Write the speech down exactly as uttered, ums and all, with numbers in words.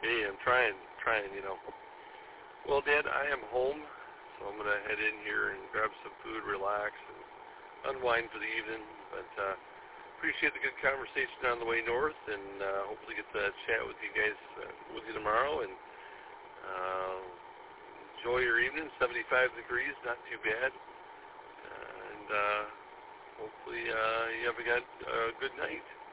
Hey, I'm trying, trying, you know. Well, Dad, I am home, so I'm going to head in here and grab some food, relax, and unwind for the evening. But uh, appreciate the good conversation on the way north, and uh, hopefully get to chat with you guys, uh, with you tomorrow. And uh, enjoy your evening. seventy-five degrees, not too bad. Uh, and uh, hopefully uh, you have a good, uh, good night.